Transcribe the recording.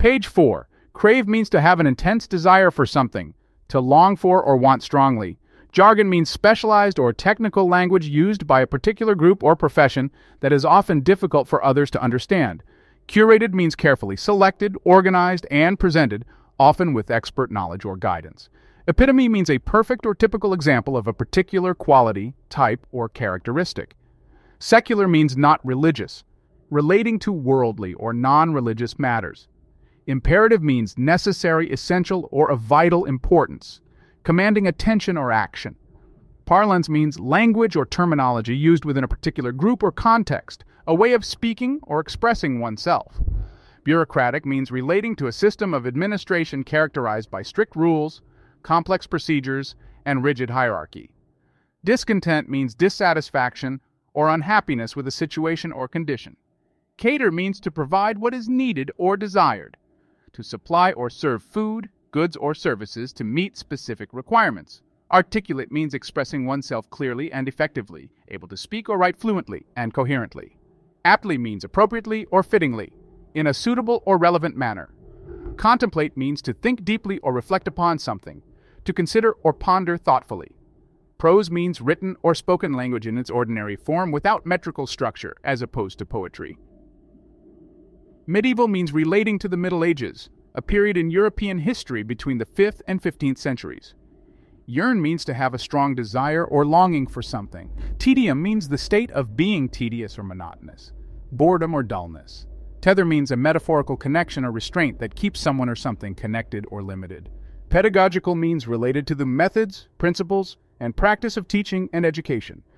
Page 4. Crave means to have an intense desire for something, to long for or want strongly. Jargon means specialized or technical language used by a particular group or profession that is often difficult for others to understand. Curated means carefully selected, organized, and presented, often with expert knowledge or guidance. Epitome means a perfect or typical example of a particular quality, type, or characteristic. Secular means not religious, relating to worldly or non-religious matters. Imperative means necessary, essential, or of vital importance, commanding attention or action. Parlance means language or terminology used within a particular group or context, a way of speaking or expressing oneself. Bureaucratic means relating to a system of administration characterized by strict rules, complex procedures, and rigid hierarchy. Discontent means dissatisfaction or unhappiness with a situation or condition. Cater means to provide what is needed or desired, to supply or serve food, goods, or services to meet specific requirements. Articulate means expressing oneself clearly and effectively, able to speak or write fluently and coherently. Aptly means appropriately or fittingly, in a suitable or relevant manner. Contemplate means to think deeply or reflect upon something, to consider or ponder thoughtfully. Prose means written or spoken language in its ordinary form without metrical structure, as opposed to poetry. Medieval means relating to the Middle Ages, a period in European history between the 5th and 15th centuries. Yearn means to have a strong desire or longing for something. Tedium means the state of being tedious or monotonous. Boredom or dullness. Tether means a metaphorical connection or restraint that keeps someone or something connected or limited. Pedagogical means related to the methods, principles, and practice of teaching and education.